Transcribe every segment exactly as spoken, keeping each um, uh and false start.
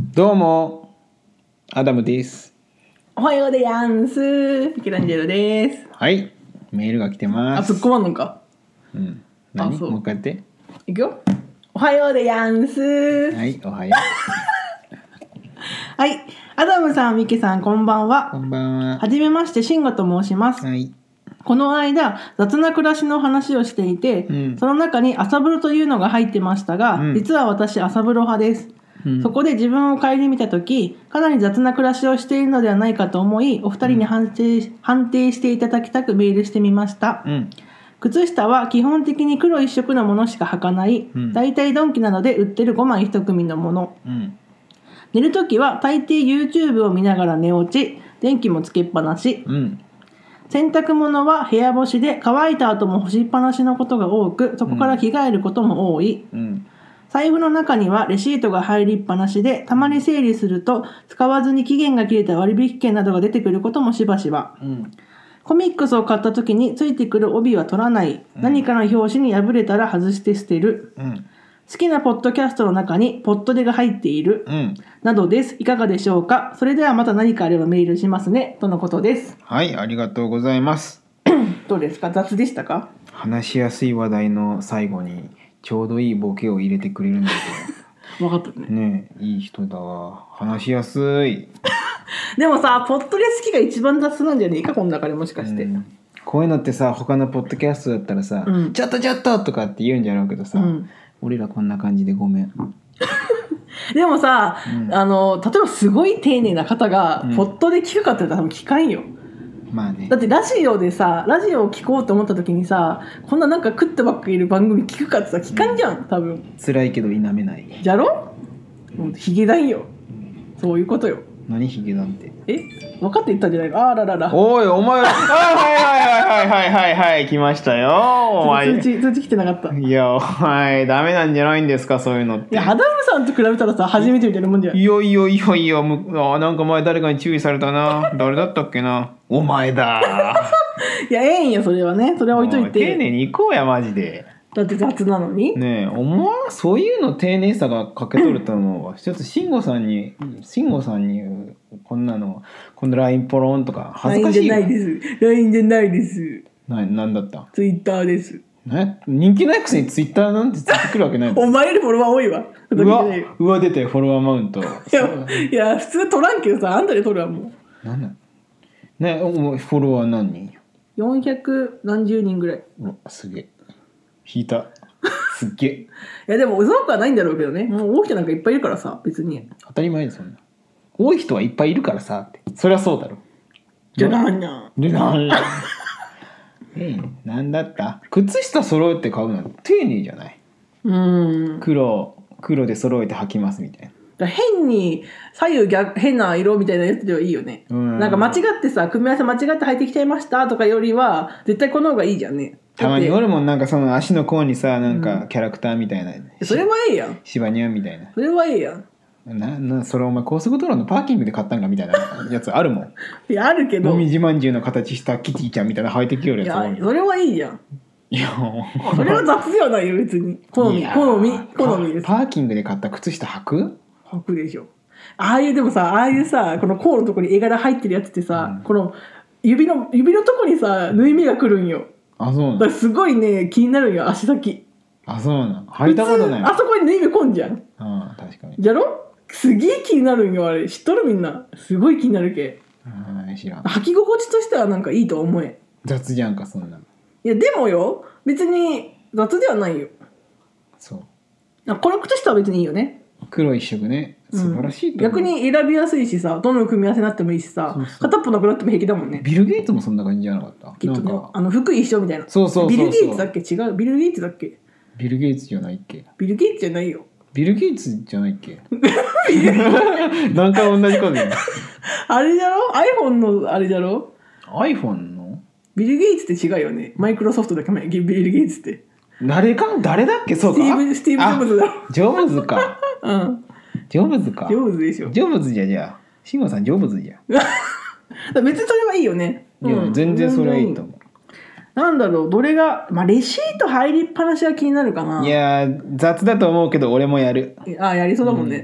どうもアダムです。 おはようでやんす。ミケランジェロです。 はい、メールが来てまあ、 す。 突っ込まんのか。 うん何あそうもう一回やって。 いくよ。おはようでやんす。 はい、おはよはい、アダムさん、ミケさん、こんばんう。 は。 こんばんは。 はじめまして、シンゴと申します。 はい。 この間、雑な暮らしの話をしていて、 うん、 その中に朝風呂というのが入ってましたが、 うん、 実は私朝風呂派です。 うん、 そこで自分を顧みたとき、かなり雑な暮らしをしているのではないかと思い、お二人に判定、うん、判定していただきたくメールしてみました。 うん、 靴下は基本的に黒一色のものしか履かない、うん、大体ドンキなどで売ってるごまい一組のもの、うん、寝るときは大抵 YouTube を見ながら寝落ち、電気もつけっぱなし、うん、洗濯物は部屋干しで乾いた後も干しっぱなしのことが多く、そこから着替えることも多い、うん、財布の中にはレシートが入りっぱなしで、たまに整理すると使わずに期限が切れた割引券などが出てくることもしばしば、うん、コミックスを買った時についてくる帯は取らない、うん、何かの表紙に破れたら外して捨てる、うん、好きなポッドキャストの中にポッドでが入っている、うん、などです。いかがでしょうか。それではまた何かあればメールしますね、とのことです。 はい、ありがとうございます。 どうですか、雑でしたか。 話しやすい話題の最後にちょうどいいボケを入れてくれるんだけど分かったね。 ねえ、いい人だわ。話しやすい。 でもさ、ポッドで好きが一番雑なんじゃねえか、この中でもしかして、うん、 こういうのってさ、他のポッドキャストだったらさ、うん、ちょっとちょっととかって言うんじゃろうけどさ、うん、俺らこんな感じでごめん。 でもさ、うん、あの例えばすごい丁寧な方がポッドで聞くかって言ったら多分聞かんよ、 まあね、 だってラジオでさ、ラジオを聞こうと思った時にさ、こんななんか食ってばっかりいる番組聞くかってさ、聞かんじゃん、うん、多分。 辛いけど否めない。 じゃろ？もうヒゲダンよ、うん、そういうことよ。 何ヒゲダンって。 え、分かって言ったんじゃないの。あららら。 おいお前。はいはいはいはいはいはい来ましたよ。お前通知通知来てなかった。 いやお前ダメなんじゃないんですか、そういうのって。 いや、ハダムさんと比べたらさ、初めてみたいなもんじゃん。 いやいやいやいや、あ、なんか前誰かに注意されたな。誰だったっけな。お前だ。 いや、ええんや、それはね。それは置いといて。 丁寧に行こうや、マジで。 だって雑なのにねえ、お前そういうの丁寧さが欠け取ると思うわ。一つ慎吾さんに慎吾さんにこんなのこの ライン ポロンとか恥ずかしいよ。 ライン じゃないです。 ライン じゃないです。 な、なんだった。 Twitter です。 ね、人気ないくせに Twitter なんてついてくるわけない。 お前よりフォロワー多いわ。 うわうわ出てフォロワーマウント。いやいや普通取らんけどさ、あんたで取るわ。もうなんなんね、フォロワー何人。 よんひゃくなんじゅうにんぐらい。 うわすげえ引いた。すっげえ。いやでも多くはないんだろうけどね。もう多い人なんかいっぱいいるからさ、別に当たり前ですよね。多い人はいっぱいいるからさって、そりゃそうだろ。 じゃあなんやでなんやええ、なんだった。靴下揃えて買うの丁寧じゃない。うん、黒黒で揃えて履きますみたいな。 だ変に左右逆変な色みたいなやつではいいよね。うんなんか間違ってさ、組み合わせ間違って履いてきちゃいましたとかよりは絶対この方がいいじゃんね。 たまにおるもん、なんかその足の甲にさ、なんかキャラクターみたいな、うん、 それはいいやん。 シバニャンみたいな。 それはいいやん。 ななそれお前高速道路のパーキングで買ったんかみたいなやつあるもん。 いやあるけど、 もみじまんじゅうの形したキティちゃんみたいな履いてきよるやつ。 いやそれはいいじゃん。 いやそれは雑ではないよ別に。好み好み好みです。 パーキングで買った靴下履く？ 履くでしょ。ああいうでもさ、ああいうさ、この甲のとこに絵柄入ってるやつってさ、うん、この指の指のとこにさ縫い目がくるんよ。 あ、そうなん。 だからすごいね気になるんよ、足先。 あ、そうなん。履いたことない。 あそこに縫い目こんじゃん。 ああ、確かに。 じゃろ？すげえ気になるんよあれ。知っとるみんな。すごい気になるけ。 ああ、知らん。 履き心地としてはなんかいいと思え。 雑じゃんかそんなの。 いやでもよ、別に雑ではないよ。 そう。 この靴下は別にいいよね。 黒一色ね、素晴らしいと思う、 うん、逆に選びやすいしさ、どの組み合わせになってもいいしさ、そうそう片っぽなくなっても平気だもんね。 ビル・ゲイツもそんな感じじゃなかった？ きっとね、あの服一緒みたいな。 そうそうそうそう。 ビル・ゲイツだっけ？違う、ビル・ゲイツだっけ？ ビル・ゲイツじゃないっけ？ ビル・ゲイツじゃないよ。 ビル・ゲイツじゃないっけ？何回同じこと言うの？あれじゃろ？ iPhone のあれじゃろ？ iPhone の？ ビル・ゲイツって違うよね。マイクロソフトだっけ？ビル・ゲイツって。 誰か誰だっけ？そうか。 スティーブ・スティーブ・ジョブズだろ。 ジョブズか。 うん。 ジョブズか。 ジョブズでしょ。 ジョブズじゃじゃあ。慎吾さんジョブズじゃ。 別にそれはいいよね。 いや、うん、全然それはいいと思う。 なんだろう、どれが、まあレシート入りっぱなしは気になるかな。 いや雑だと思うけど俺もやる。 ああ、やりそうだもんね。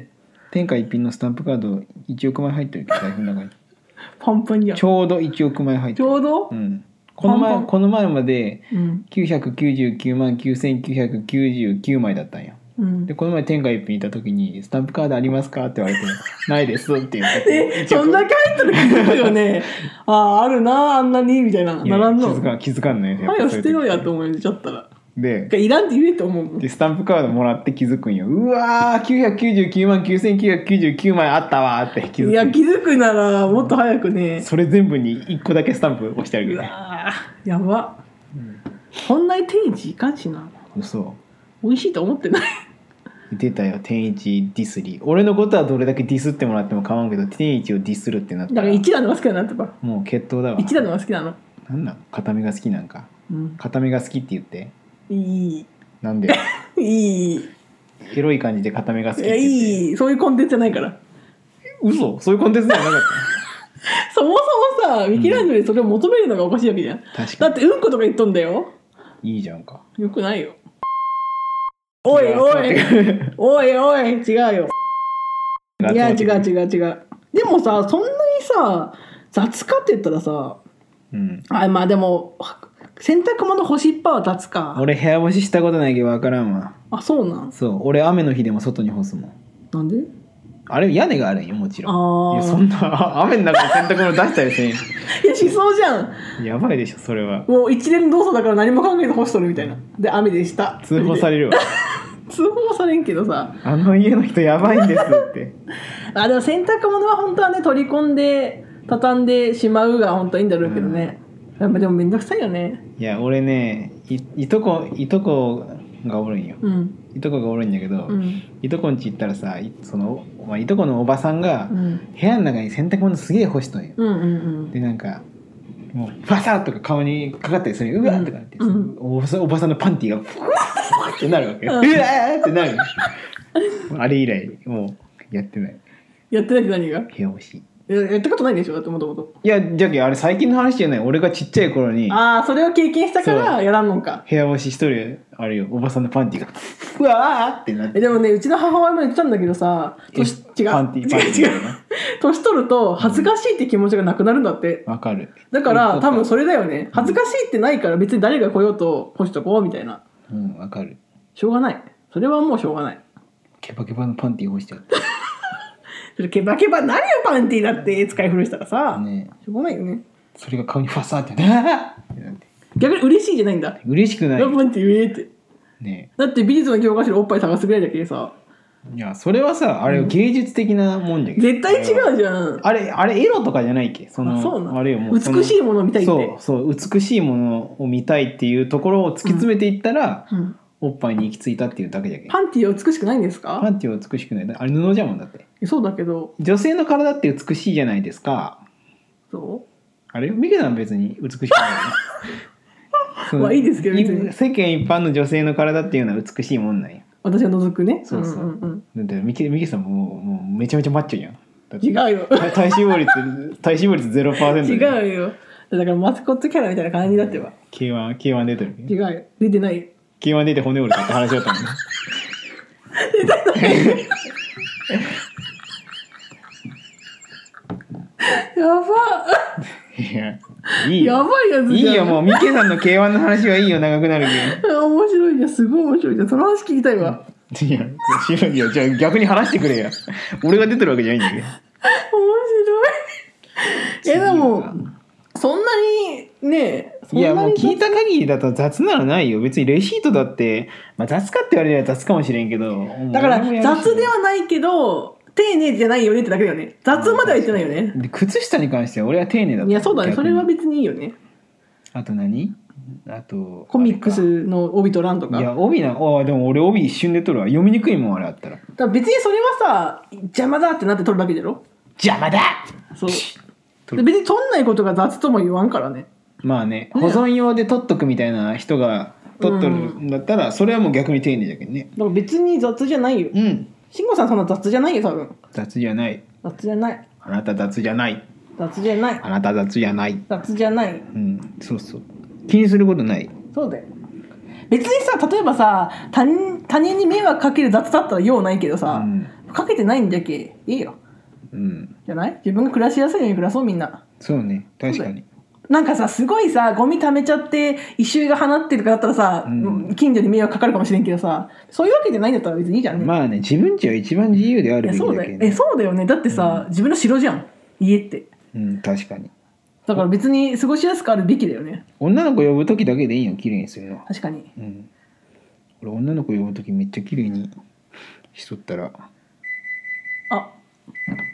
天下一品のスタンプカードいちおくまい入ってるけど財布の中にパンパンじゃん。 ちょうどいちおくまい入ってる。 ちょうど、 うん、この前パンパンこの前までうん、 きゅうひゃくきゅうじゅうきゅうまんきゅうせんきゅうひゃくきゅうじゅうきゅうまいだったんよ。 うん、 でこの前天下一品いた時にスタンプカードありますかって言われてないですって言ってえそんだけ入ったら気づくよねあああるなあんなにみたいな。ならんの気づかん気づかんのよ。 はよ捨てろやと思うよちゃったら。 でいらんって言えと思うもん。 でスタンプカードもらって気づくんよ。うわーきゅうひゃくきゅうじゅうきゅうまんきゅうせんきゅうひゃくきゅうじゅうきゅうまいあったわーって気づく。 いや気づくならもっと早くね。 それ全部にいっこだけスタンプ押してあるけうどね。 わーやば、うん、こんなに天一いかんしな。 嘘。 美味しいと思ってない出たよ天一ディスリ。俺のことはどれだけディスってもらっても構わんけど天一をディスるってなったらだから一なのが好きだなってば。 もう決闘だわ。 一なのが好きなの。 なんなん片目が好きなんか、うん、片目が好きって言って。 いいなんでいいエロい感じで片目が好きって言って。 いいそういうコンテンツじゃないから。 嘘そういうコンテンツじゃなかったそもそもさミキランジェロにそれを求めるのがおかしいわけじゃん、うん、だってうんことか言っとんだよ。 いいじゃんか。 よくないよ。おいおいおいおい違うよ。いや違う違う違う。でもさそんなにさ雑かって言ったらさ、うん、あまあでも洗濯物干しっぱは雑か。 俺部屋干ししたことないけど分からんわ。 あそうなん。 そう俺雨の日でも外に干すもん。 なんで。 あれ屋根があるんよもちろん。あいやそんな雨の中で洗濯物出したりせん。いやしそうじゃん。やばいでしょそれは。 もう一連動作だから何も考えて干しとるみたいな。で雨でした通報されるわ通報されんけどさあの家の人やばいんですってあでも洗濯物は本当はね取り込んで畳んでしまうが本当はいいんだろうけどね、うん、やっぱでもめんどくさいよね。 いや俺ね い, いとこいとこがおるんよ、うん、いとこがおるんだけど、うん、いとこんち行ったらさその、まあ、いとこのおばさんが、うん、部屋の中に洗濯物すげえ干しとんよ、うんうんうん、でなんかもうバサッとか顔にかかったりするよ。うわーとかって、うん、お, ばさおばさんのパンティーがふわーってなるわけよ、うん、うわーってなるあれ以来もうやってないやってないって何が部屋干しやったことないんでしょだってもともと。 いやじゃけあれ最近の話じゃない。俺がちっちゃい頃にああそれを経験したからやらんのか。 部屋干し一人あるよおばさんのパンティがうわーってなって。 えでもねうちの母親も言ってたんだけどさ年違うパンティパンティ違う年取ると恥ずかしいって気持ちがなくなるんだってわ、うん、かる。 だから多分それだよね。恥ずかしいってないから別に誰が来ようと干しとこうみたいな。 うんわかる。 しょうがない。それはもうしょうがない。 ケバケバのパンティ干しちゃうそれケバケバ何よパンティだって使い古したらさ、ね、しょうがないよね。 それが顔にファサーってね逆に嬉しいじゃないんだ。 嬉しくない。 パンティ言えって、ね、だって美術の教科書でおっぱい探すぐらいだけでさ。 いやそれはさあれ芸術的なもんじゃけど、 うん、絶対違うじゃん。 あれあれエロとかじゃないっけ。そのあ, そうなあれよもう美しいものを見たいって。 そうそう美しいものを見たいっていうところを突き詰めていったら、うんうん、おっぱいに行き着いたっていうだけじゃけん。 パンティは美しくないんですか。 パンティは美しくない。あれ布じゃもんだって。 そうだけど女性の体って美しいじゃないですか。 そうあれミケさん別に美しくないよねまあいいですけど別に世間一般の女性の体っていうのは美しいもんなんや。 私が除くね。 そうそう、うんうんうん、だってミケ、ミケさんももうめちゃめちゃマッチョやん。 違うよ体脂肪率体脂肪率 ゼロパーセント違うよ。だからマスコットキャラみたいな感じだってば。 ケーワン ケーワン 出てる。 違うよ出てないよ。 ケーワン 出て骨折れたって話だったもんね出てないやばいやいいよやばいやつじゃん。 いいよもうミケさんの ケーワン の話はいいよ長くなるけど面白いじゃんすごい面白いじゃんその話聞きたいわ。 いやいやじゃあ逆に話してくれや俺が出てるわけじゃないんだけど面白い。えでもそんなにねいやもう聞いた限りだと雑ならないよ。別にレシートだって、まあ、雑かって言われれば雑かもしれんけどだから雑ではないけど丁寧じゃないよねってだけだよね。雑までは言ってないよね。 で靴下に関しては俺は丁寧だった。 いやそうだねそれは別にいいよね。 あと何あとコミックスの帯と欄とか。 いや帯なあでも俺帯一瞬で取るわ。読みにくいもんあれあったら。だから別にそれはさ邪魔だってなって取るだけだろ。 邪魔だそうで別に取んないことが雑とも言わんからね。 まあね保存用で取っとくみたいな人が取っとるんだったら、うん、それはもう逆に丁寧だけどね。 だから別に雑じゃないよ。うん慎吾さんそんな雑じゃないよ多分。 雑じゃない。 雑じゃない。 あなた雑じゃない。 雑じゃない。 あなた雑じゃない。 雑じゃない。 うんそうそう気にすることない。 そうだよ。別にさ例えばさ他人他人に迷惑かける雑だったら用ないけどさ、うん、 かけてないんだけいいよ、うん、じゃない？自分が暮らしやすいように暮らそうみんな。 そうね、確かに。 なんかさ、すごいさゴミ溜めちゃって異臭が放ってるとかだったらさ、うん、近所に迷惑かかるかもしれんけどさ、そういうわけじゃないんだったら別にいいじゃんね。 まあね、自分家は一番自由であるべきだけど、ね、 えそうだよね。だってさ、うん、自分の城じゃん家って。 うん、確かに。 だから別に過ごしやすくあるべきだよね。 女の子呼ぶ時だけでいいの、綺麗にするのは。 確かに。 うん。俺女の子呼ぶ時めっちゃ綺麗にしとったら。 あ、